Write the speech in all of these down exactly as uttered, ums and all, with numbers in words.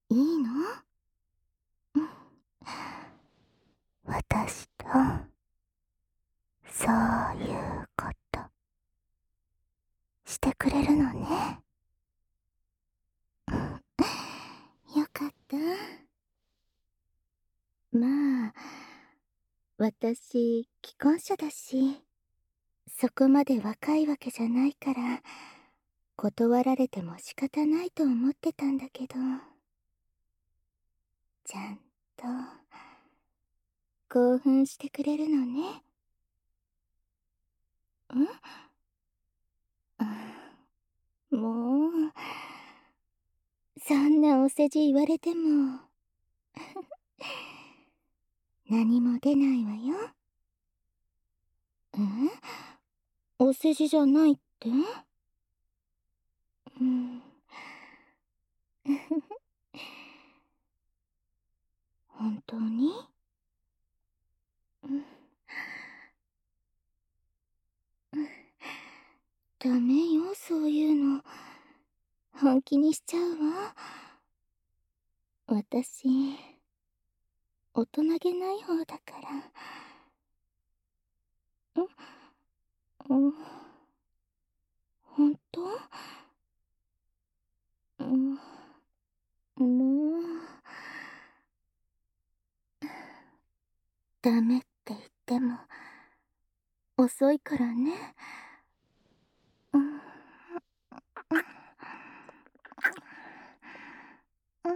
いいの？うん。私と、そういうこと、してくれるのね。よかった。まあ、私、既婚者だし、そこまで若いわけじゃないから、断られても仕方ないと思ってたんだけど、ちゃんと、興奮してくれるのね。ん？もう、そんなお世辞言われても、何も出ないわよ。ん？お世辞じゃないって？うん。本当に？うん。ダメよ、そういうの。本気にしちゃうわ。私、大人げない方だから。ん？うん。ほんと？うん。もう、ダメって言っても、遅いからね。うん。うん。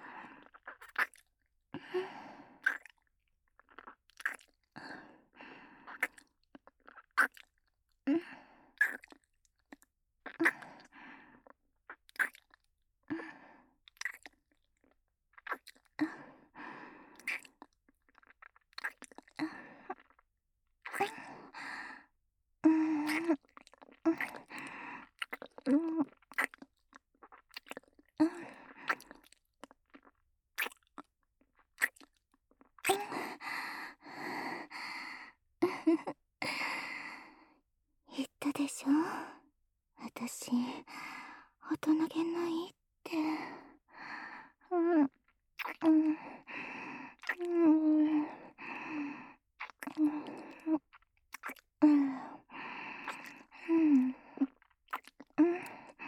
うん。うん。うん。言ったでしょ、私、大人げないって。うん。うん。うん。うん。うん。うん。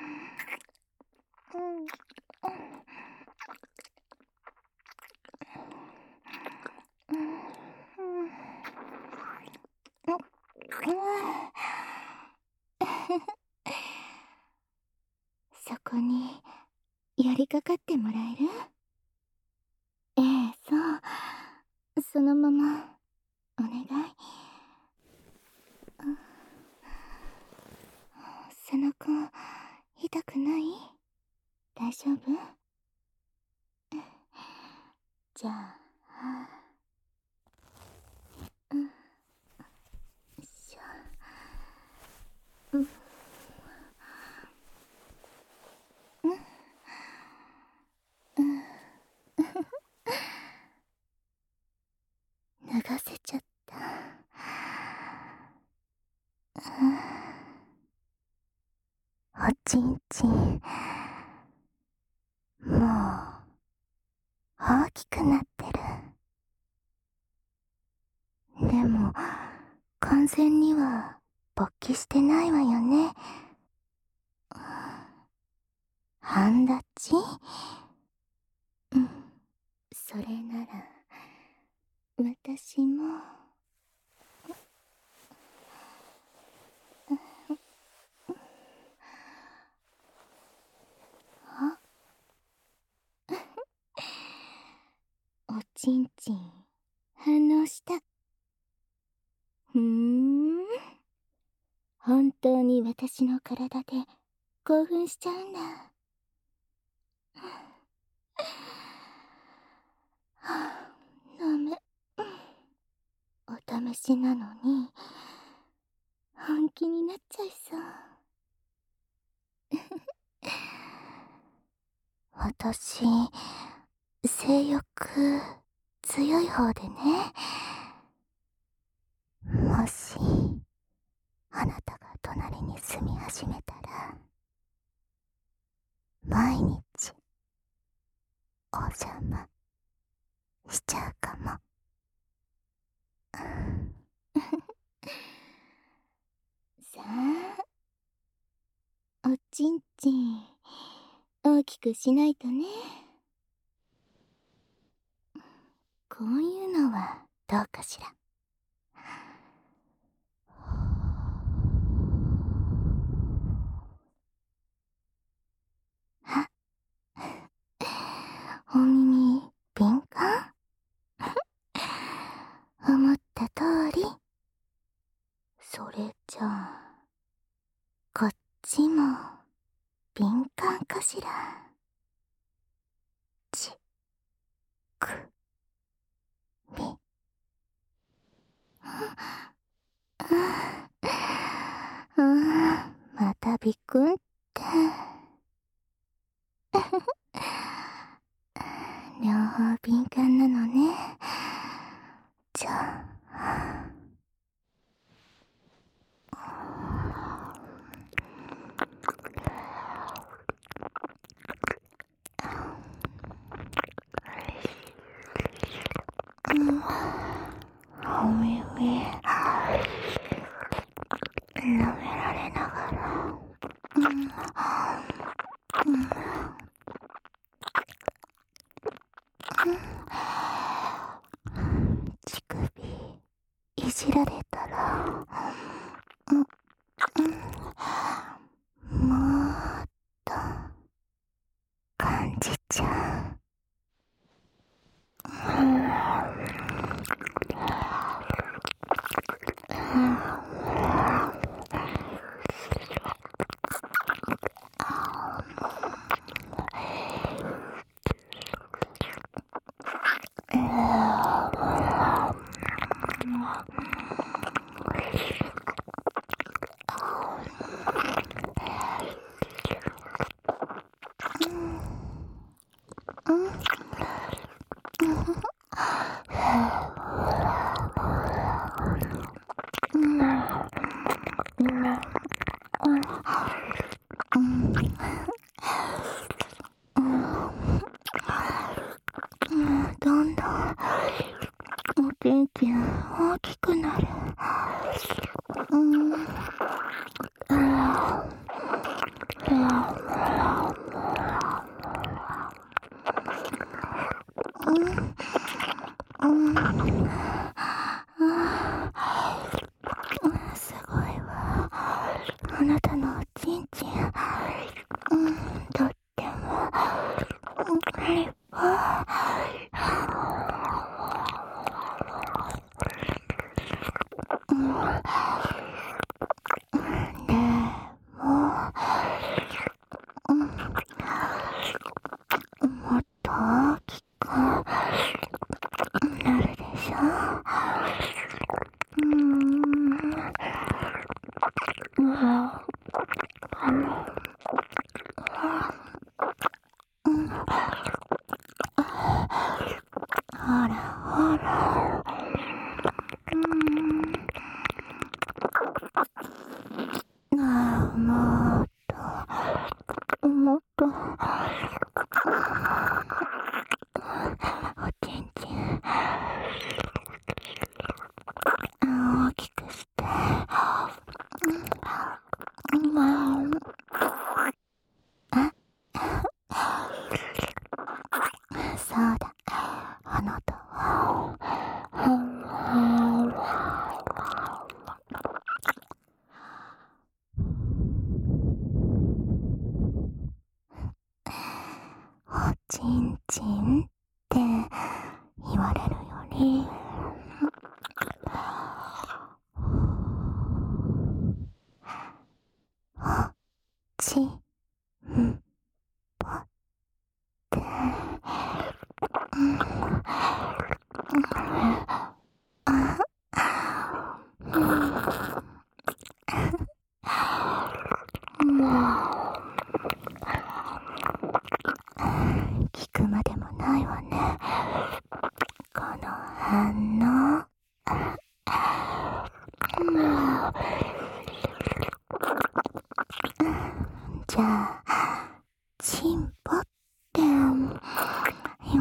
うん。そこに、寄りかかってもらえる？ええ、そう。そのまま、お願い。背中、痛くない？大丈夫？じゃあ、うん、よいしょ。うん、うん、うん。脱がせちゃった。うん、おちんちん、もう、大きくなってる。でも、完全には勃起してないわよね。半立ち？うん。それなら、私も、あ、おちんちん、反応した。ふーん。本当に私の体で興奮しちゃうんだ。はあ、ダメ。お試しなのに、本気になっちゃいそう。私、性欲強い方でね。もし、あなたが隣に住み始めたら、毎日、 お邪魔しちゃうかも。さあ、おちんちん大きくしないとね。こういうのはどうかしら。はお耳敏感思った通り。それじゃあこっちも敏感かしら。ちくみうん、またびくんって両方敏感なのね。じゃあうん、お耳舐められながら、うん、うん、乳首いじられたら、うん、うん、もっと感じちゃう。どんどんおちんちん大きくなる。うん、あうん、うん、すごいわ。あなたのおちんちん、うん、とっても立派。うん、でも、うん、もっと大きくなるでしょ。うーん、うわ、あの、うん、ほらほら、うーん、ああ、もっと、もっと、おちんちん、大きくして、うん、うん、あ、そうだ、あなたは、おちんちんって言われるより、おちんぽって、うん、聞くまでもないわね、この反応。じゃあチンポって言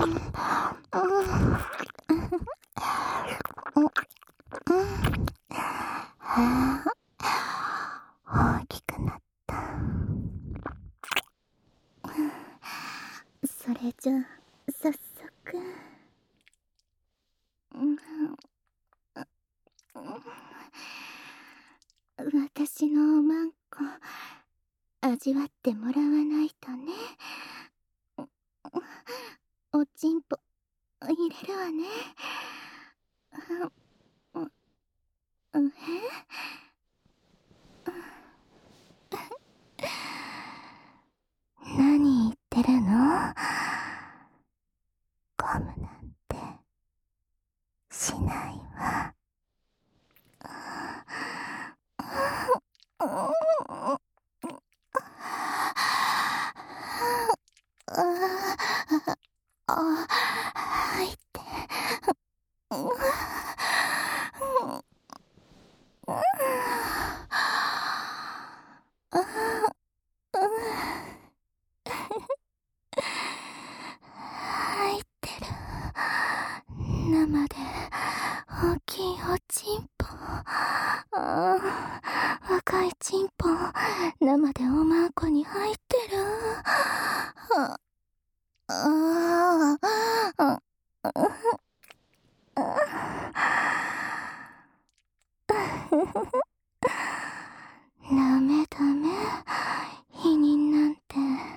大きくなった。それじゃあ早速。私のおまんこ味わってもらわないとね。おちんぽ入れるわね。何言ってるの？ゴムなんてしないわ。あ、入って。入ってる。生で大きいおちんぽ。あー、若いちんぽ生でおまんこに入ってる。あああダメダメ、否認なんて。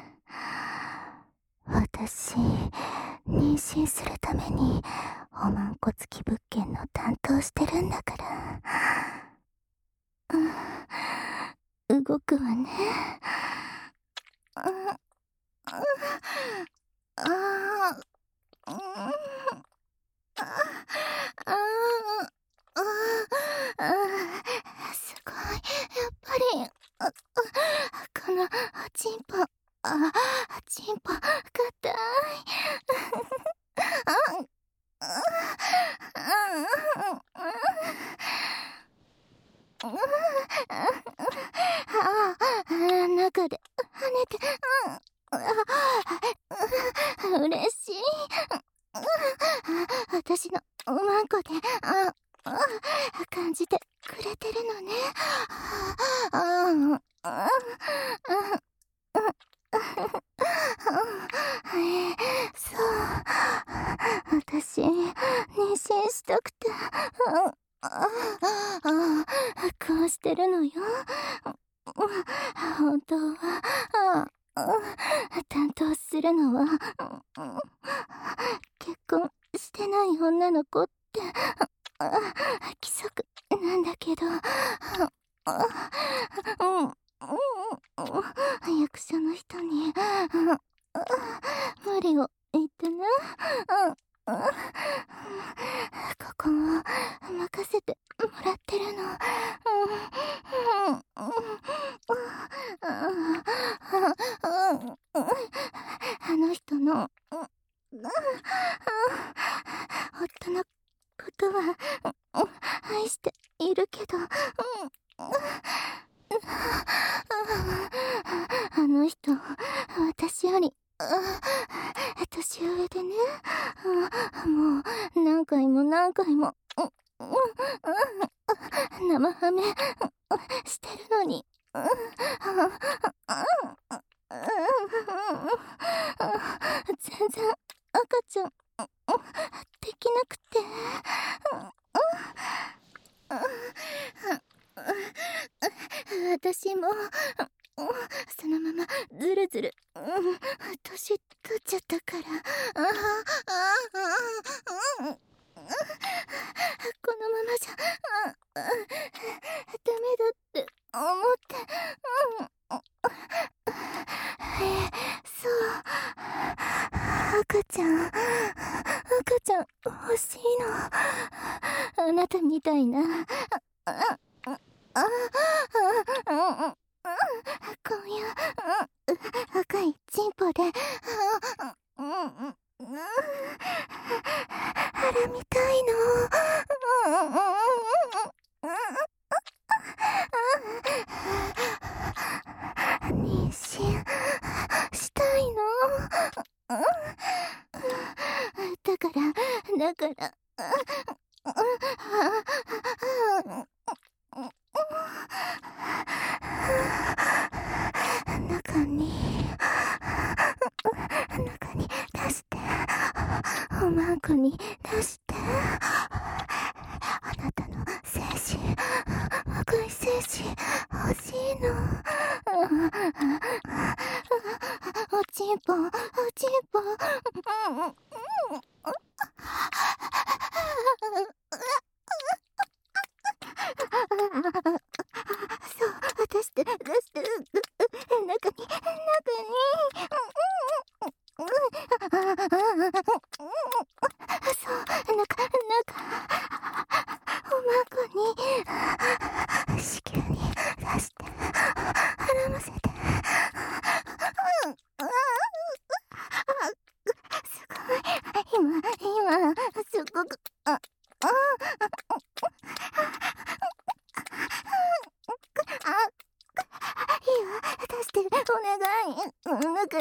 私、妊娠するためにおまんこ付き物件の担当してるんだから。うん、動くわね。ああああすごい、やっぱりこのチンポ、あチンポ硬い。中で跳ねて、嬉しい。私のおまんこでああ感じてくれてるのね。ああそう、私妊娠したくてこうしてるのよ。本当は担当するのは結婚してない女の子って規則なんだけど、役所の人に無理を言ってね。ここを任せてもらってるの。あの人の夫のことは愛しているけど、あの人私より年上でね、もう何回も何回も生ハメしてるのに全然赤ちゃんできなくて。私もそのままずるずる年取っちゃったから、このままじゃダメだって思って。そう赤ちゃん赤ちゃん欲しいの。あなたみたいなこういう赤いチンポで腹みたいの。妊娠したいの。 こに出して。あなたの精子、赤い精子欲しいの。おちんぽおちんぽ。そう、私で出してる。中に中に。そう、中中おまこに子宮に出して絡ませて。すごい、今今すごくああいいわ、出してお願い。中に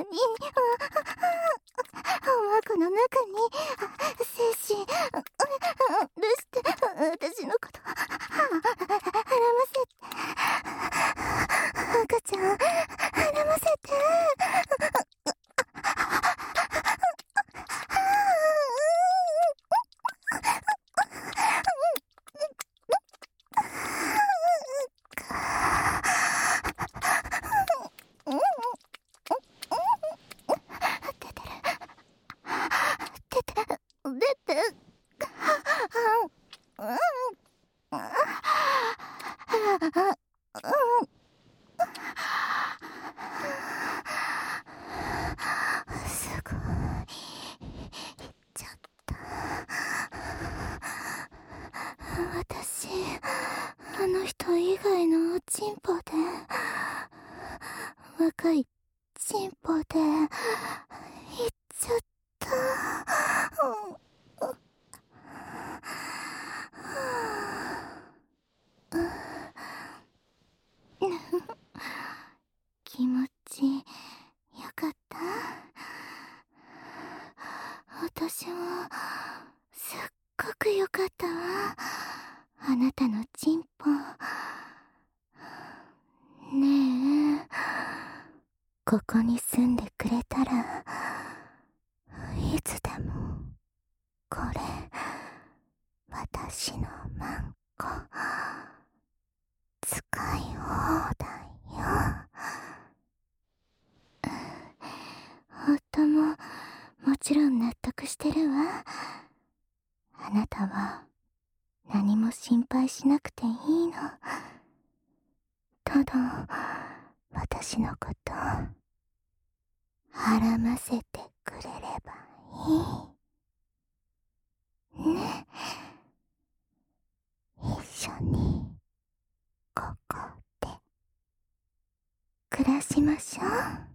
おまこの中に精子出して私のこと絡ませて。赤ちゃん絡ませて。出てる出て出てすごい、いっちゃった。私あの人以外のおちんぽで、若いちんぽでいっちゃった。気持ちよかった。私もすっごくよかったわ。あなたのちんぽ。ねえ、ここに住んでくれたらいつでもこれ私のマンコ使い放題よ。夫ももちろん納得してるわ。あなたは何も心配しなくていいの。ただ私のこと絡ませてくれればいいね。一緒にここで暮らしましょう。